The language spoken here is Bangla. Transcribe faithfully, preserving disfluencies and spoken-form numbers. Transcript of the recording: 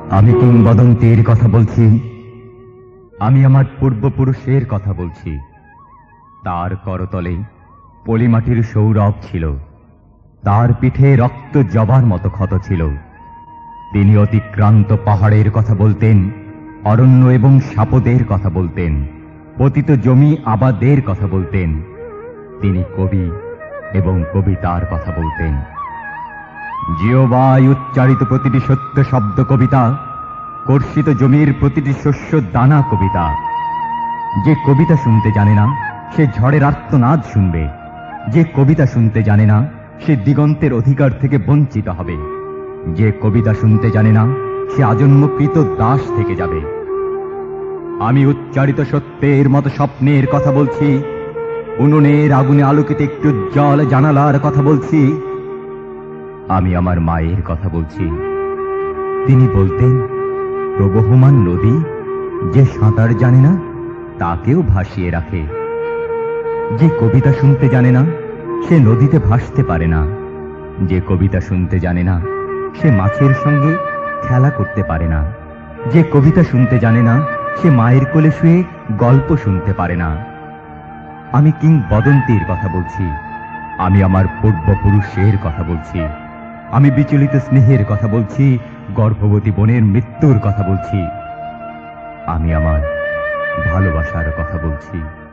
আমি কিংবদন্তির কথা বলছি, আমি আমার পূর্বপুরুষের কথা বলছি। তার করতলে পলিমাটির সৌরভ ছিল, তার পিঠে রক্ত জবার মতো ক্ষত ছিল। তিনি অতিক্রান্ত পাহাড়ের কথা বলতেন, অরণ্য এবং সাপদের কথা বলতেন, পতিত জমি আবাদের কথা বলতেন। তিনি কবি এবং কবিতার কথা বলতেন। জিহ্বায় উচ্চারিত প্রতিটি সত্য শব্দ কবিতা, কর্ষিত জমির প্রতিটি শস্য দানা কবিতা। যে কবিতা শুনতে জানে না সে ঝড়ের আর্তনাদ শুনবে, যে কবিতা শুনতে জানে না সে দিগন্তের অধিকার থেকে বঞ্চিত হবে, যে কবিতা শুনতে জানে না সে আজন্মকৃত দাস থেকে যাবে। আমি উচ্চারিত সত্যের মতো স্বপ্নের কথা বলছি, উনুনের আগুনে আলোকিত একটু জল জানালার কথা বলছি। আমি আমার মায়ের কথা বলছি। তিনি বলতেন, প্রবহমান নদী যে সাঁতার জানে না তাকেও ভাসিয়ে রাখে। যে কবিতা শুনতে জানে না সে নদীতে ভাসতে পারে না, যে কবিতা শুনতে জানে না সে মাছের সঙ্গে খেলা করতে পারে না, যে কবিতা শুনতে জানে না সে মায়ের কোলে শুয়ে গল্প শুনতে পারে না। আমি কিংবদন্তির কথা বলছি, আমি আমার পূর্বপুরুষের কথা বলছি। আমি বিচলিত স্নেহের কথা বলছি, গর্ভবতী বোনের মৃত্যুর কথা বলছি। আমি আমার ভালোবাসার কথা বলছি।